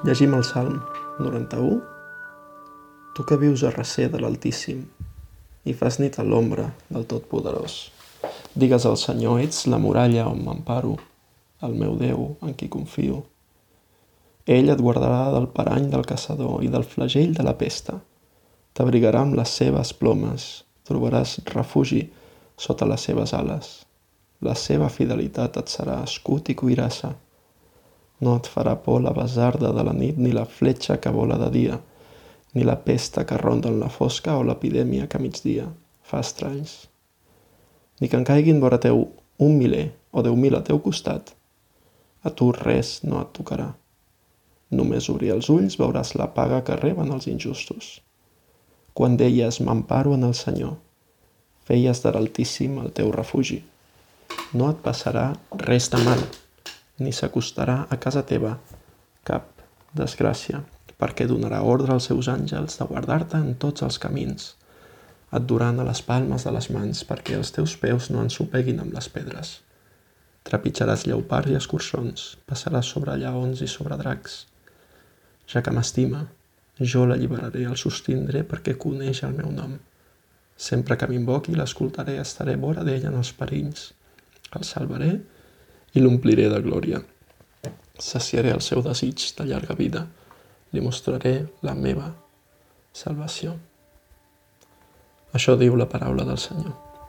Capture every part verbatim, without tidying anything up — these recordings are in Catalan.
Llegim el Salm noranta-u. Tu que vius a recer de l'Altíssim i fas nit a l'ombra del Totpoderós. Digues al Senyor, ets la muralla on m'emparo, el meu Déu en qui confio. Ell et guardarà del parany del caçador i del flagell de la pesta. T'abrigarà amb les seves plomes, trobaràs refugi sota les seves ales. La seva fidelitat et serà escut i cuirassa. No et farà por la basarda de la nit, ni la fletxa que vola de dia, ni la pesta que ronda en la fosca o l'epidèmia que a migdia fa estralls. Ni que en caiguin vora teu un miler o deu mil a teu costat, a tu res no et tocarà. Només obrir els ulls veuràs la paga que reben els injustos. Quan deies m'emparo en el Senyor, feies de l'Altíssim el teu refugi. No et passarà res de mal, ni s'acostarà a casa teva cap desgràcia, perquè donarà ordre als seus àngels de guardar-te en tots els camins. Et duran a les palmes de les mans perquè els teus peus no ensopeguin amb les pedres. Trepitjaràs lleopards i escurçons, passaràs sobre lleons i sobre dracs. Ja que m'estima, jo l'alliberaré, el sostindré perquè coneix el meu nom. Sempre que m'invoqui l'escoltaré, estaré vora d'ell en els perills. El salvaré i l'ompliré de glòria. Saciaré el seu desig de llarga vida. Li mostraré la meva salvació. Això diu la paraula del Senyor.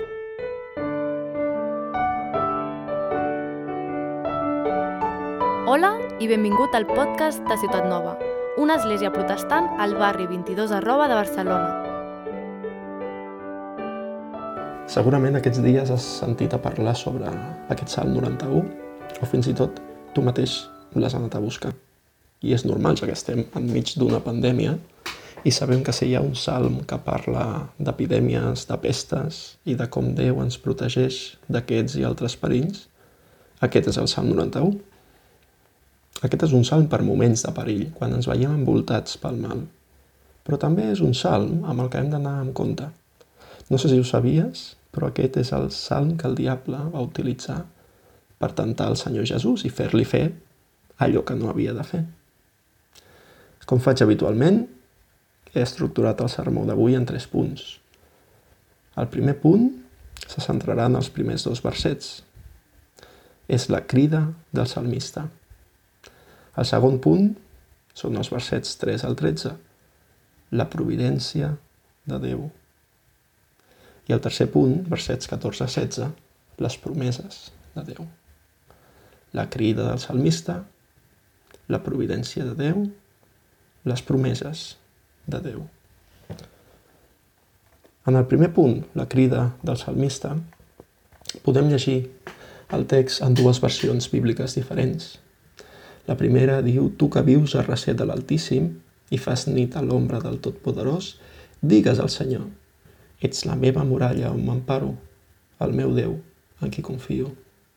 Hola i benvingut al podcast de Ciutat Nova, una església protestant al barri vint-i-dos arroba de Barcelona. Segurament aquests dies has sentit a parlar sobre aquest Salm noranta-u, o fins i tot tu mateix l'has anat a buscar. I és normal, ja que estem enmig d'una pandèmia i sabem que si hi ha un salm que parla d'epidèmies, de pestes i de com Déu ens protegeix d'aquests i altres perills, aquest és el Salm noranta-u. Aquest és un salm per moments de perill, quan ens veiem envoltats pel mal. Però també és un salm amb el que hem d'anar amb compte. No sé si ho sabies, però aquest és el salm que el diable va utilitzar per tentar el Senyor Jesús i fer-li fer allò que no havia de fer. Com faig habitualment, he estructurat el sermó d'avui en tres punts. El primer punt se centrarà en els primers dos versets. És la crida del salmista. El segon punt són els versets tres al tretze, la providència de Déu. I el tercer punt, versets catorze a setze, les promeses de Déu. La crida del salmista, la providència de Déu, les promeses de Déu. En el primer punt, la crida del salmista, podem llegir el text en dues versions bíbliques diferents. La primera diu, tu que vius a recer de l'Altíssim i fas nit a l'ombra del Totpoderós, digues al Senyor, ets la meva muralla on m'emparo, el meu Déu en qui confio.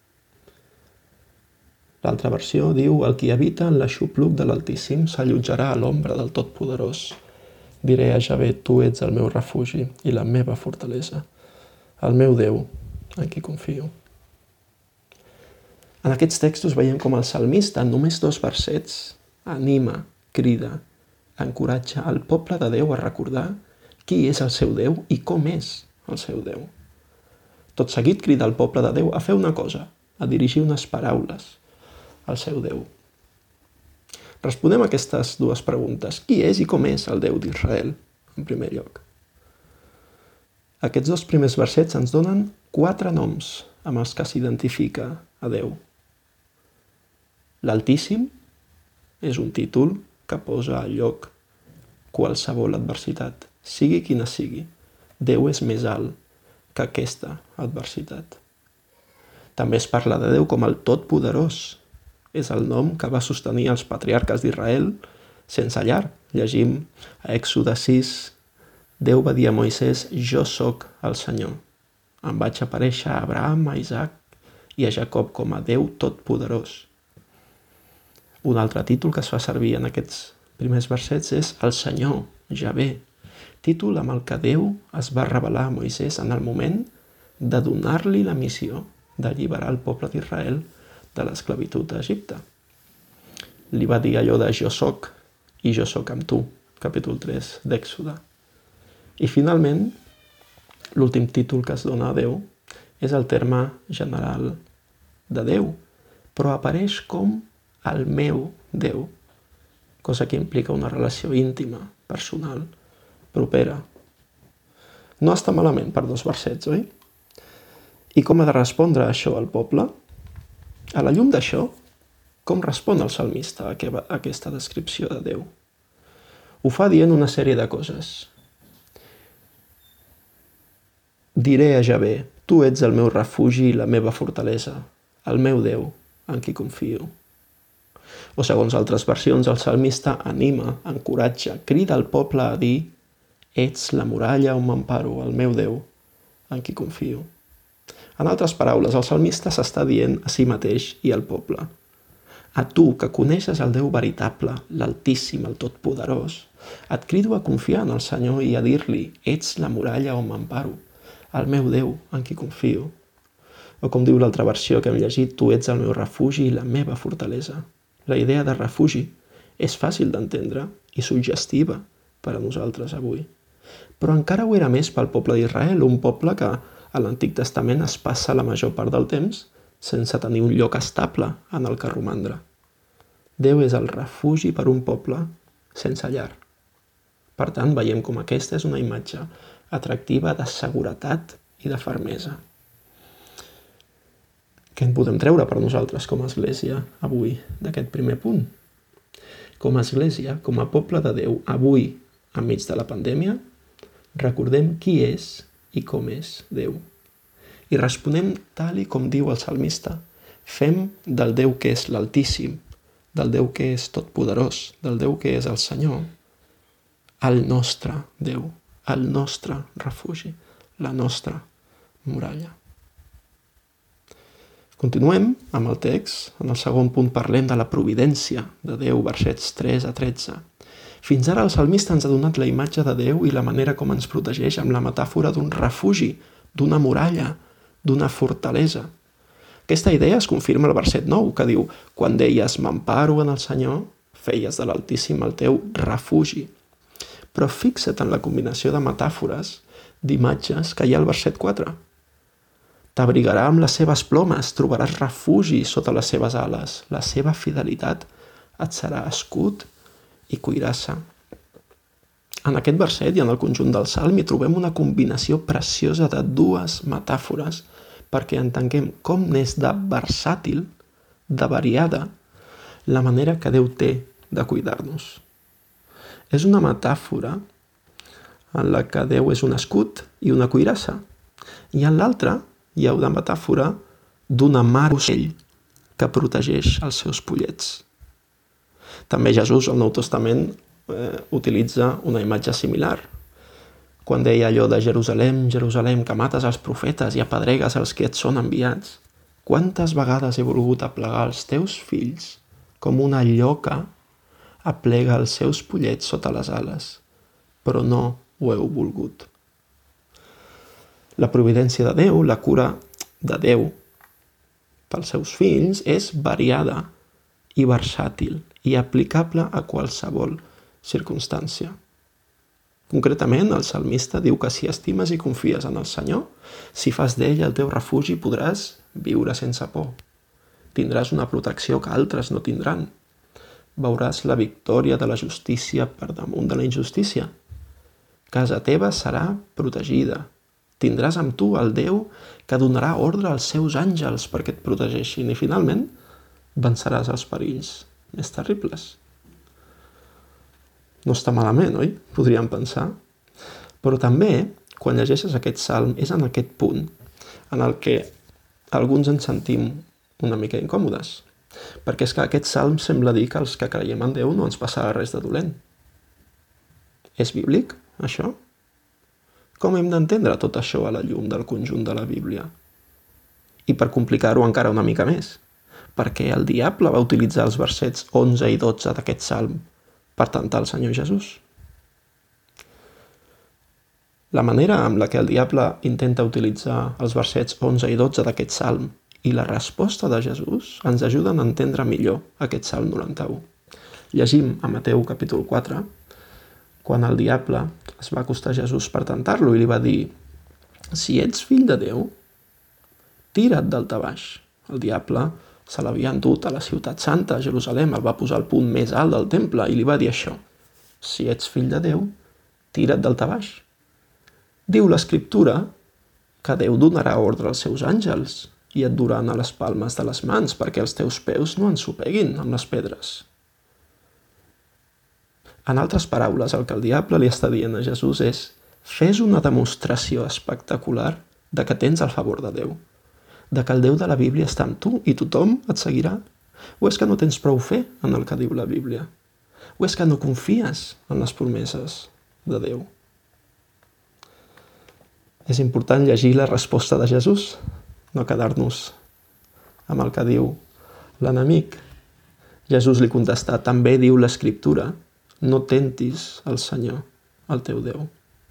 L'altra versió diu, el qui habita en l'aixopluc de l'Altíssim s'allotjarà a l'ombra del Totpoderós. Diré a Javé, tu ets el meu refugi i la meva fortalesa, el meu Déu en qui confio. En aquests textos veiem com el salmista, en només dos versets, anima, crida, encoratja el poble de Déu a recordar qui és el seu Déu i com és el seu Déu. Tot seguit crida el poble de Déu a fer una cosa, a dirigir unes paraules al seu Déu. Responem a aquestes dues preguntes. Qui és i com és el Déu d'Israel, en primer lloc? Aquests dos primers versets ens donen quatre noms amb els que s'identifica a Déu. L'Altíssim és un títol que posa al lloc qualsevol adversitat, sigui quina sigui. Déu és més alt que aquesta adversitat. També es parla de Déu com el Totpoderós. És el nom que va sostenir els patriarques d'Israel sense llar. Llegim a Èxode sis, Déu va dir a Moisès, jo sóc el Senyor. Em vaig aparèixer a Abraham, a Isaac i a Jacob com a Déu Totpoderós. Un altre títol que es fa servir en aquests primers versets és el Senyor, Javé, títol amb el que Déu es va revelar a Moisès en el moment de donar-li la missió d'alliberar el poble d'Israel de l'esclavitud a Egipte. li va dir allò de jo soc i jo soc amb tu, capítol tres d'Èxode. I finalment, l'últim títol que es dona a Déu és el terme general de Déu, però apareix com el meu Déu, cosa que implica una relació íntima, personal, propera. No està malament per dos versets, oi? I com ha de respondre això al poble? A la llum d'això, com respon el salmista a aquesta descripció de Déu? Ho fa dient una sèrie de coses. Diré a Javé, tu ets el meu refugi i la meva fortalesa, el meu Déu, en qui confio. O segons altres versions, el salmista anima, encoratja, crida al poble a dir ets la muralla on m'emparo, el meu Déu, en qui confio. En altres paraules, el salmista s'està dient a si mateix i al poble. A tu, que coneixes el Déu veritable, l'Altíssim, el Totpoderós, et crido a confiar en el Senyor i a dir-li ets la muralla on m'emparo, el meu Déu, en qui confio. O com diu l'altra versió que hem llegit, tu ets el meu refugi i la meva fortalesa. La idea de refugi és fàcil d'entendre i suggestiva per a nosaltres avui. Però encara ho era més pel poble d'Israel, un poble que a l'Antic Testament es passa la major part del temps sense tenir un lloc estable en el que romandre. Déu és el refugi per un poble sense llar. Per tant, veiem com aquesta és una imatge atractiva de seguretat i de fermesa. Què en podem treure per nosaltres com a Església avui d'aquest primer punt? Com a Església, com a poble de Déu, avui, enmig de la pandèmia, recordem qui és i com és Déu. I responem tal i com diu el salmista. Fem del Déu que és l'Altíssim, del Déu que és Totpoderós, del Déu que és el Senyor, el nostre Déu, el nostre refugi, la nostra muralla. Continuem amb el text. En el segon punt parlem de la providència de Déu, versets tres a tretze. Fins ara el salmista ens ha donat la imatge de Déu i la manera com ens protegeix amb la metàfora d'un refugi, d'una muralla, d'una fortalesa. Aquesta idea es confirma al verset nou, que diu «Quan deies m'emparo en el Senyor, feies de l'Altíssim el teu refugi». Però fixa't en la combinació de metàfores, d'imatges que hi ha al verset quatre. T'abrigarà amb les seves plomes, trobaràs refugi sota les seves ales. La seva fidelitat et serà escut i cuirassa. En aquest verset i en el conjunt del Salm hi trobem una combinació preciosa de dues metàfores perquè entenguem com n'és de versàtil, de variada, la manera que Déu té de cuidar-nos. És una metàfora en la que Déu és un escut i una cuirassa, i en l'altra hi ha una metàfora d'una mare ocell que protegeix els seus pollets. També Jesús, al Nou Testament, eh, utilitza una imatge similar. Quan deia allò de Jerusalem, Jerusalem, que mates els profetes i apedregues els que et són enviats, quantes vegades he volgut aplegar els teus fills com una lloca aplega els seus pollets sota les ales, però no ho heu volgut. La providència de Déu, la cura de Déu pels seus fills és variada i versàtil i aplicable a qualsevol circumstància. Concretament, el salmista diu que si estimes i confies en el Senyor, si fas d'ell el teu refugi, podràs viure sense por. Tindràs una protecció que altres no tindran. Veuràs la victòria de la justícia per damunt de la injustícia. Casa teva serà protegida. Tindràs amb tu el Déu que donarà ordre als seus àngels perquè et protegeixin i finalment venceràs els perills més terribles. No està malament, oi? Podríem pensar. Però també, quan llegeixes aquest salm, és en aquest punt en el que alguns ens sentim una mica incòmodes. Perquè és que aquest salm sembla dir que els que creiem en Déu no ens passarà res de dolent. És bíblic, això? Com hem d'entendre tot això a la llum del conjunt de la Bíblia? I per complicar-ho encara una mica més, perquè el diable va utilitzar els versets onze i dotze d'aquest salm per tentar el Senyor Jesús. La manera amb la que el diable intenta utilitzar els versets onze i dotze d'aquest salm i la resposta de Jesús ens ajuden a entendre millor aquest salm noranta-u. Llegim a Mateu capítol quatre, quan el diable es va acostar a Jesús per tentar-lo i li va dir: si ets fill de Déu, tira't d'alta baix. El diable se l'havia endut a la ciutat santa, a Jerusalem, el va posar al punt més alt del temple i li va dir això: si ets fill de Déu, tira't d'alta baix. Diu l'Escriptura que Déu donarà ordre als seus àngels i et duran a les palmes de les mans perquè els teus peus no ensopeguin amb les pedres. En altres paraules, el que el diable li està dient a Jesús és: fes una demostració espectacular de que tens el favor de Déu, de que el Déu de la Bíblia està amb tu i tothom et seguirà. O és que no tens prou fe en el que diu la Bíblia? O és que no confies en les promeses de Déu? És important llegir la resposta de Jesús, no quedar-nos amb el que diu l'enemic. Jesús li contestà: també diu l'Escriptura, no tentis el Senyor, el teu Déu.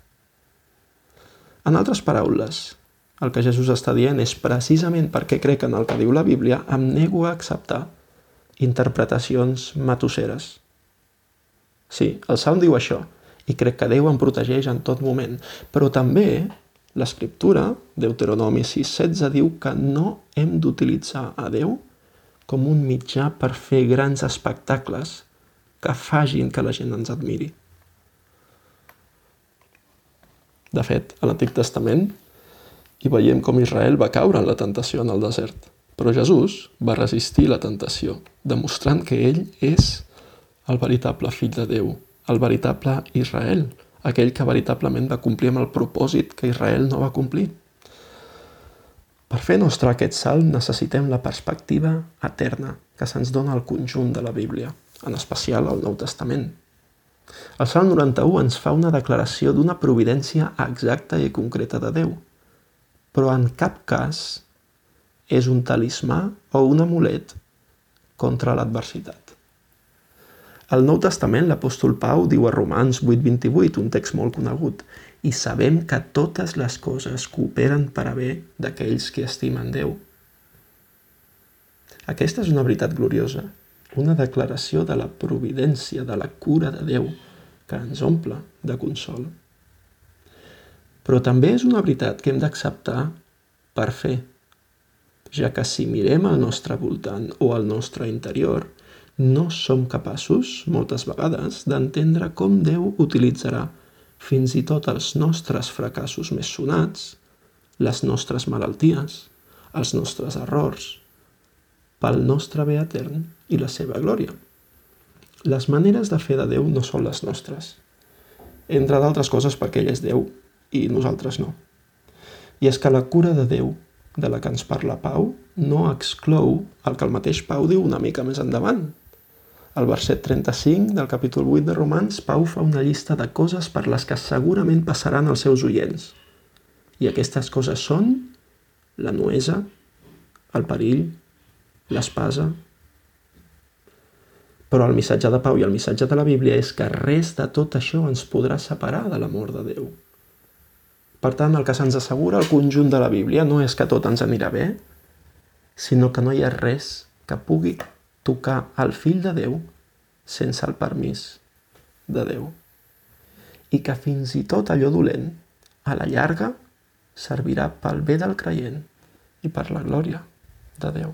En altres paraules, el que Jesús està dient és: precisament perquè crec en el que diu la Bíblia, em nego a acceptar interpretacions matusseres. Sí, el Salm diu això, i crec que Déu em protegeix en tot moment, però també l'Escriptura, Deuteronomi sis setze, diu que no hem d'utilitzar a Déu com un mitjà per fer grans espectacles que facin que la gent ens admiri. De fet, a l'Antic Testament hi veiem com Israel va caure en la tentació en el desert, però Jesús va resistir la tentació, demostrant que ell és el veritable fill de Déu, el veritable Israel, aquell que veritablement va complir amb el propòsit que Israel no va complir. Per fer nostre aquest salt necessitem la perspectiva eterna que se'ns dona al conjunt de la Bíblia, en especial al Nou Testament. El Salm noranta-u ens fa una declaració d'una providència exacta i concreta de Déu, però en cap cas és un talismà o un amulet contra l'adversitat. Al Nou Testament l'apòstol Pau diu a Romans vuit vint-i-vuit, un text molt conegut: i sabem que totes les coses cooperen per a bé d'aquells que estimen Déu. Aquesta és una veritat gloriosa, una declaració de la providència, de la cura de Déu, que ens omple de consol. Però també és una veritat que hem d'acceptar per fer, ja que si mirem al nostre voltant o al nostre interior, no som capaços, moltes vegades, d'entendre com Déu utilitzarà fins i tot els nostres fracassos més sonats, les nostres malalties, els nostres errors, pel nostre bé etern i la seva glòria. Les maneres de fer de Déu no són les nostres, entre d'altres coses perquè ell és Déu i nosaltres no. I és que la cura de Déu, de la que ens parla Pau, no exclou el que el mateix Pau diu una mica més endavant. Al verset trenta-cinc del capítol vuit de Romans, Pau fa una llista de coses per les que segurament passaran els seus oients. I aquestes coses són la nuesa, el perill, l'espasa. Però el missatge de Pau i el missatge de la Bíblia és que res de tot això ens podrà separar de l'amor de Déu. Per tant, el que se'ns assegura al conjunt de la Bíblia no és que tot ens anirà bé, sinó que no hi ha res que pugui tocar el fill de Déu sense el permís de Déu. I que fins i tot allò dolent, a la llarga, servirà pel bé del creient i per la glòria de Déu.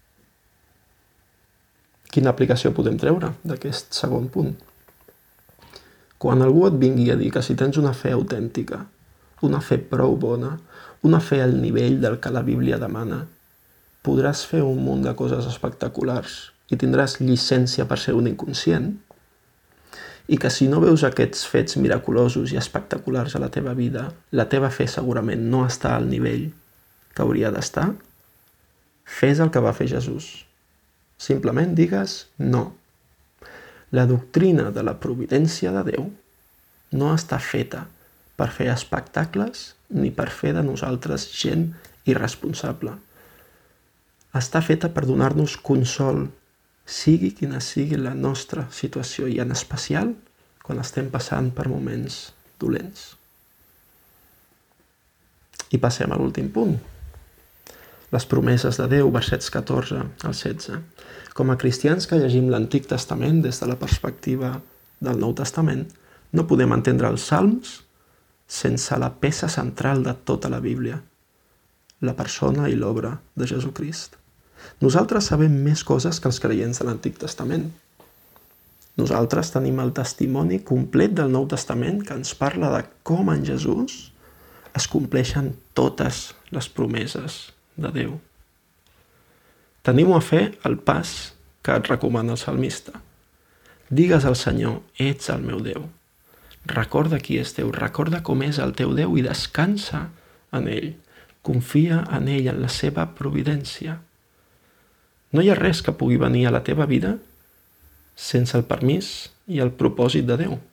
Quina aplicació podem treure d'aquest segon punt? Quan algú et vingui a dir que si tens una fe autèntica, una fe prou bona, una fe al nivell del que la Bíblia demana, podràs fer un munt de coses espectaculars i tindràs llicència per ser un inconscient, i que si no veus aquests fets miraculosos i espectaculars a la teva vida, la teva fe segurament no està al nivell que hauria d'estar, fes el que va fer Jesús. Simplement digues no. La doctrina de la providència de Déu no està feta per fer espectacles ni per fer de nosaltres gent irresponsable. Està feta per donar-nos consol, sigui quina sigui la nostra situació, i en especial quan estem passant per moments dolents. I passem a l'últim punt. les promeses de Déu, versets catorze al setze. Com a cristians que llegim l'Antic Testament des de la perspectiva del Nou Testament, no podem entendre els Salms sense la peça central de tota la Bíblia, la persona i l'obra de Jesucrist. Nosaltres sabem més coses que els creients de l'Antic Testament. Nosaltres tenim el testimoni complet del Nou Testament que ens parla de com en Jesús es compleixen totes les promeses de Déu. Tenim a fer el pas que et recomana el salmista. Digues al Senyor, ets el meu Déu. Recorda qui és Déu, recorda com és el teu Déu i descansa en ell. Confia en ell, en la seva providència. No hi ha res que pugui venir a la teva vida sense el permís i el propòsit de Déu.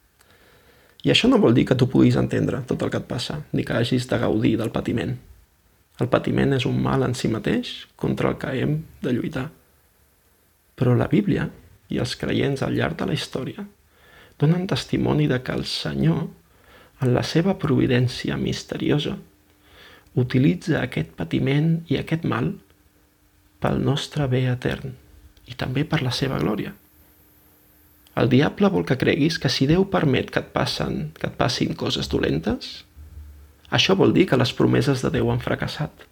I això no vol dir que tu puguis entendre tot el que et passa, ni que hagis de gaudir del patiment. El patiment és un mal en si mateix contra el que hem de lluitar. Però la Bíblia i els creients al llarg de la història donen testimoni de que el Senyor, en la seva providència misteriosa, utilitza aquest patiment i aquest mal pel nostre bé etern i també per la seva glòria. El diable vol que creguis que si Déu permet que et, passen, que et passin coses dolentes, això vol dir que les promeses de Déu han fracassat.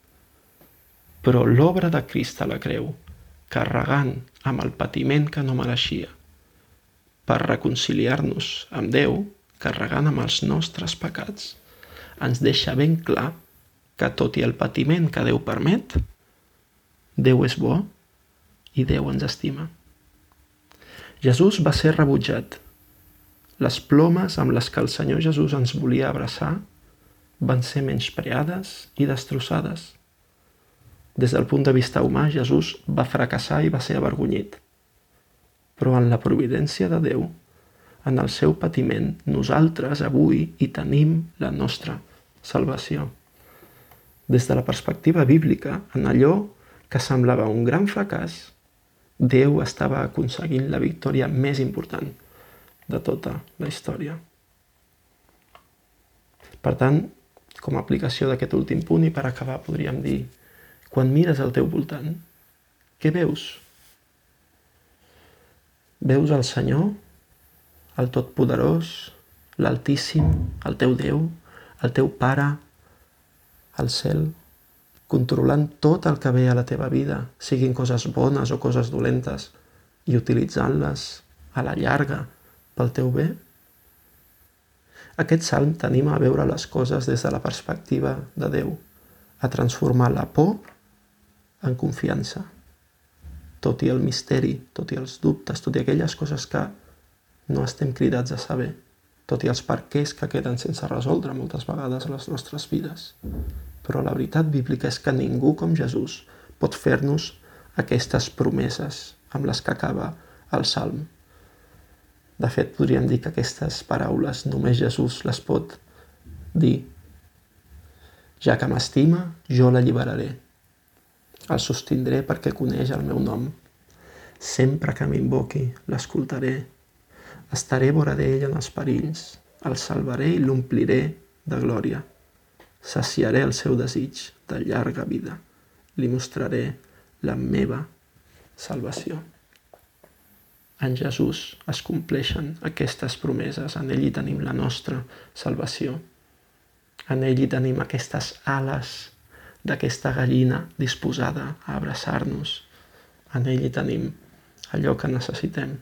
Però l'obra de Crist a la creu, carregant amb el patiment que no mereixia, per reconciliar-nos amb Déu, carregant amb els nostres pecats, ens deixa ben clar que tot i el patiment que Déu permet, Déu és bo i Déu ens estima. Jesús va ser rebutjat. Les plomes amb les que el Senyor Jesús ens volia abraçar van ser menyspreades i destrossades. Des del punt de vista humà, Jesús va fracassar i va ser avergonyit. Però en la providència de Déu, en el seu patiment, nosaltres avui hi tenim la nostra salvació. Des de la perspectiva bíblica, en allò que semblava un gran fracàs, Déu estava aconseguint la victòria més important de tota la història. Per tant, com a aplicació d'aquest últim punt i per acabar, podríem dir, quan mires al teu voltant, què veus? Veus el Senyor, el Totpoderós, l'Altíssim, el teu Déu, el teu Pare, al cel, controlant tot el que ve a la teva vida, siguin coses bones o coses dolentes, i utilitzant-les a la llarga pel teu bé? Aquest salm t'anima a veure les coses des de la perspectiva de Déu, a transformar la por en confiança. Tot i el misteri, tot i els dubtes, tot i aquelles coses que no estem cridats a saber, tot i els perquès que queden sense resoldre moltes vegades a les nostres vides. Però la veritat bíblica és que ningú com Jesús pot fer-nos aquestes promeses amb les que acaba el Salm. De fet, podríem dir que aquestes paraules només Jesús les pot dir. Ja que m'estima, jo l'alliberaré. El sostindré perquè coneix el meu nom. Sempre que m'invoqui, l'escoltaré. Estaré vora d'ell en els perills. El salvaré i l'ompliré de glòria. Saciaré el seu desig de llarga vida. Li mostraré la meva salvació. En Jesús es compleixen aquestes promeses. En ell hi tenim la nostra salvació. En ell hi tenim aquestes ales d'aquesta gallina disposada a abraçar-nos. En ell hi tenim allò que necessitem.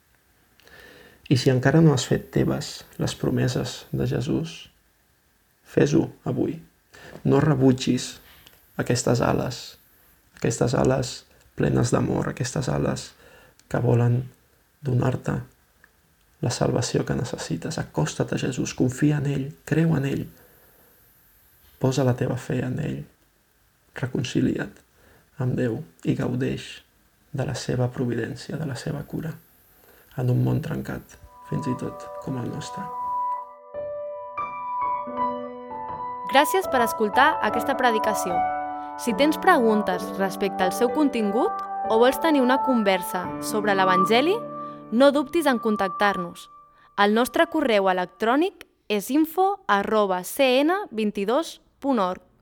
I si encara no has fet teves les promeses de Jesús, fes-ho avui. No rebutgis aquestes ales, aquestes ales plenes d'amor, aquestes ales que volen donar-te la salvació que necessites. Acosta't a Jesús, confia en ell, creu en ell, posa la teva fe en ell, reconcilia't amb Déu i gaudeix de la seva providència, de la seva cura, en un món trencat, fins i tot com el nostre. Gràcies per escoltar aquesta predicació. Si tens preguntes respecte al seu contingut o vols tenir una conversa sobre l'Evangeli, no dubtis en contactar-nos. El nostre correu electrònic és info arroba c n vint dos punt org.